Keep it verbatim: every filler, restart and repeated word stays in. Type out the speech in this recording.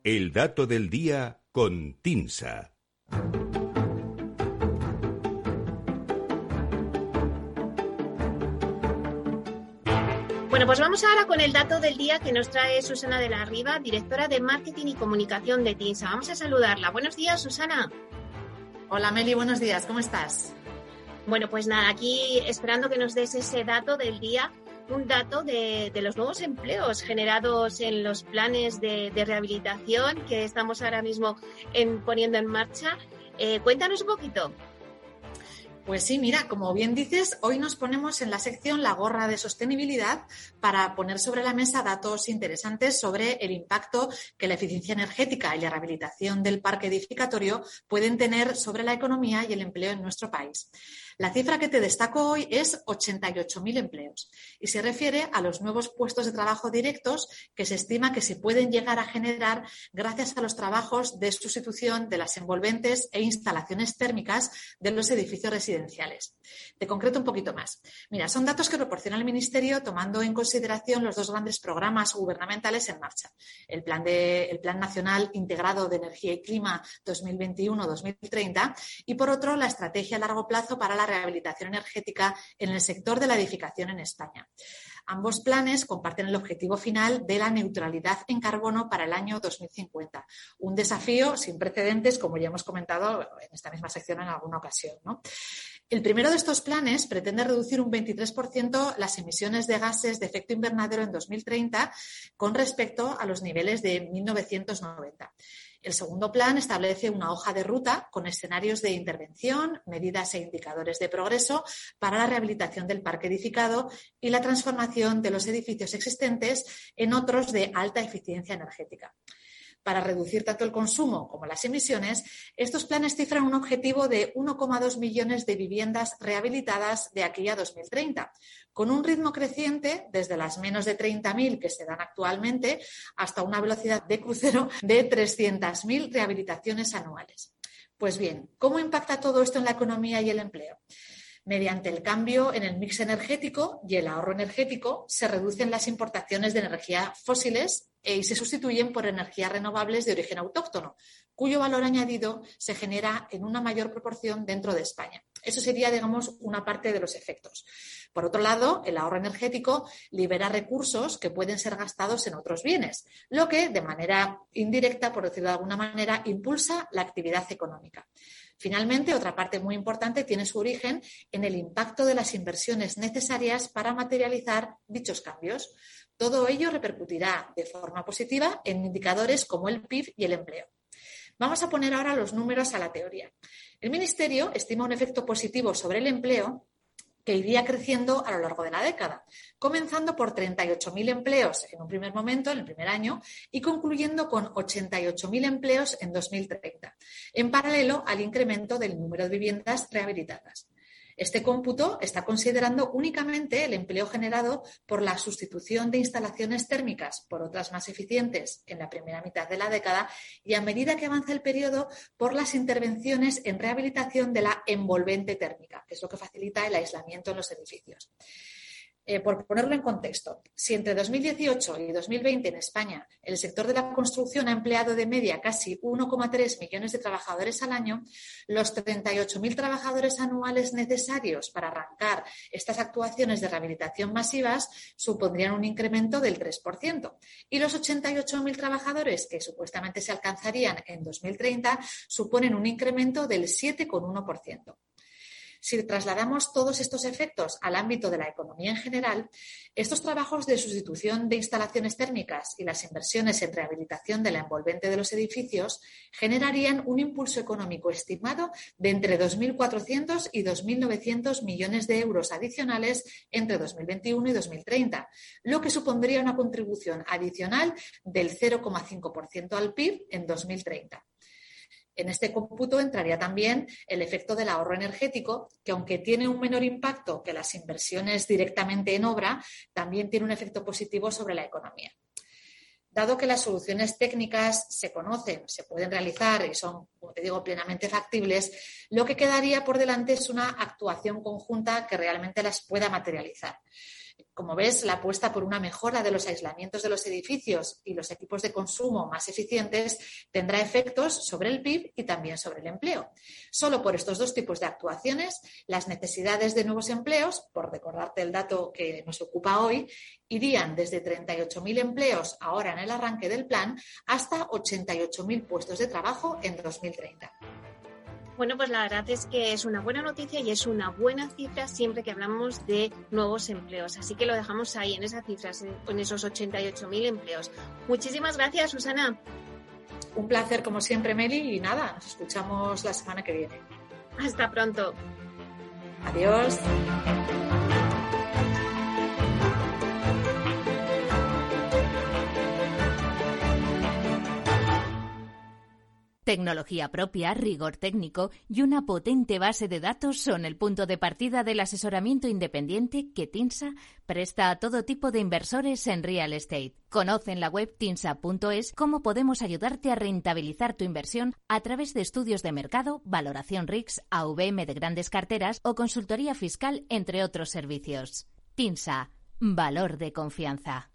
El dato del día con TINSA. Bueno, pues vamos ahora con el dato del día que nos trae Susana de la Riva, directora de Marketing y Comunicación de TINSA. Vamos a saludarla. Buenos días, Susana. Hola, Meli, buenos días. ¿Cómo estás? Bueno, pues nada, aquí esperando que nos des ese dato del día, un dato de, de los nuevos empleos generados en los planes de, de rehabilitación que estamos ahora mismo en, poniendo en marcha. Eh, cuéntanos un poquito. Pues sí, mira, como bien dices, hoy nos ponemos en la sección La Gorra de Sostenibilidad para poner sobre la mesa datos interesantes sobre el impacto que la eficiencia energética y la rehabilitación del parque edificatorio pueden tener sobre la economía y el empleo en nuestro país. La cifra que te destaco hoy es ochenta y ocho mil empleos y se refiere a los nuevos puestos de trabajo directos que se estima que se pueden llegar a generar gracias a los trabajos de sustitución de las envolventes e instalaciones térmicas de los edificios residenciales. Te concreto un poquito más. Mira, son datos que proporciona el Ministerio tomando en consideración los dos grandes programas gubernamentales en marcha. El Plan, de, el Plan Nacional Integrado de Energía y Clima dos mil veintiuno a dos mil treinta y, por otro, la Estrategia a Largo Plazo para la Rehabilitación Energética en el sector de la edificación en España. Ambos planes comparten el objetivo final de la neutralidad en carbono para el año dos mil cincuenta. Un desafío sin precedentes, como ya hemos comentado en esta misma sección en alguna ocasión, ¿no? El primero de estos planes pretende reducir un veintitrés por ciento las emisiones de gases de efecto invernadero en dos mil treinta con respecto a los niveles de mil novecientos noventa. El segundo plan establece una hoja de ruta con escenarios de intervención, medidas e indicadores de progreso para la rehabilitación del parque edificado y la transformación de los edificios existentes en otros de alta eficiencia energética. Para reducir tanto el consumo como las emisiones, estos planes cifran un objetivo de uno coma dos millones de viviendas rehabilitadas de aquí a dos mil treinta, con un ritmo creciente desde las menos de treinta mil que se dan actualmente hasta una velocidad de crucero de trescientas mil rehabilitaciones anuales. Pues bien, ¿cómo impacta todo esto en la economía y el empleo? Mediante el cambio en el mix energético y el ahorro energético se reducen las importaciones de energía fósiles y se sustituyen por energías renovables de origen autóctono, cuyo valor añadido se genera en una mayor proporción dentro de España. Eso sería, digamos, una parte de los efectos. Por otro lado, el ahorro energético libera recursos que pueden ser gastados en otros bienes, lo que, de manera indirecta, por decirlo de alguna manera, impulsa la actividad económica. Finalmente, otra parte muy importante tiene su origen en el impacto de las inversiones necesarias para materializar dichos cambios. Todo ello repercutirá de forma positiva en indicadores como el P I B y el empleo. Vamos a poner ahora los números a la teoría. El Ministerio estima un efecto positivo sobre el empleo que iría creciendo a lo largo de la década, comenzando por treinta y ocho mil empleos en un primer momento, en el primer año, y concluyendo con ochenta y ocho mil empleos en dos mil treinta, en paralelo al incremento del número de viviendas rehabilitadas. Este cómputo está considerando únicamente el empleo generado por la sustitución de instalaciones térmicas por otras más eficientes en la primera mitad de la década y, a medida que avanza el periodo, por las intervenciones en rehabilitación de la envolvente térmica, que es lo que facilita el aislamiento en los edificios. Eh, por ponerlo en contexto, si entre dos mil dieciocho y dos mil veinte en España el sector de la construcción ha empleado de media casi uno coma tres millones de trabajadores al año, los treinta y ocho mil trabajadores anuales necesarios para arrancar estas actuaciones de rehabilitación masivas supondrían un incremento del tres por ciento y los ochenta y ocho mil trabajadores que supuestamente se alcanzarían en dos mil treinta suponen un incremento del siete coma uno por ciento. Si trasladamos todos estos efectos al ámbito de la economía en general, estos trabajos de sustitución de instalaciones térmicas y las inversiones en rehabilitación de la envolvente de los edificios generarían un impulso económico estimado de entre dos mil cuatrocientos y dos mil novecientos millones de euros adicionales entre dos mil veintiuno y dos mil treinta, lo que supondría una contribución adicional del cero coma cinco por ciento al P I B en dos mil treinta. En este cómputo entraría también el efecto del ahorro energético, que aunque tiene un menor impacto que las inversiones directamente en obra, también tiene un efecto positivo sobre la economía. Dado que las soluciones técnicas se conocen, se pueden realizar y son, como te digo, plenamente factibles, lo que quedaría por delante es una actuación conjunta que realmente las pueda materializar. Como ves, la apuesta por una mejora de los aislamientos de los edificios y los equipos de consumo más eficientes tendrá efectos sobre el P I B y también sobre el empleo. Solo por estos dos tipos de actuaciones, las necesidades de nuevos empleos, por recordarte el dato que nos ocupa hoy, irían desde treinta y ocho mil empleos ahora en el arranque del plan hasta ochenta y ocho mil puestos de trabajo en dos mil treinta. Bueno, pues la verdad es que es una buena noticia y es una buena cifra siempre que hablamos de nuevos empleos. Así que lo dejamos ahí, en esas cifras, en esos ochenta y ocho mil empleos. Muchísimas gracias, Susana. Un placer, como siempre, Meli. Y nada, nos escuchamos la semana que viene. Hasta pronto. Adiós. Tecnología propia, rigor técnico y una potente base de datos son el punto de partida del asesoramiento independiente que TINSA presta a todo tipo de inversores en real estate. Conoce en la web tinsa punto es cómo podemos ayudarte a rentabilizar tu inversión a través de estudios de mercado, valoración R I C S, A V M de grandes carteras o consultoría fiscal, entre otros servicios. TINSA, valor de confianza.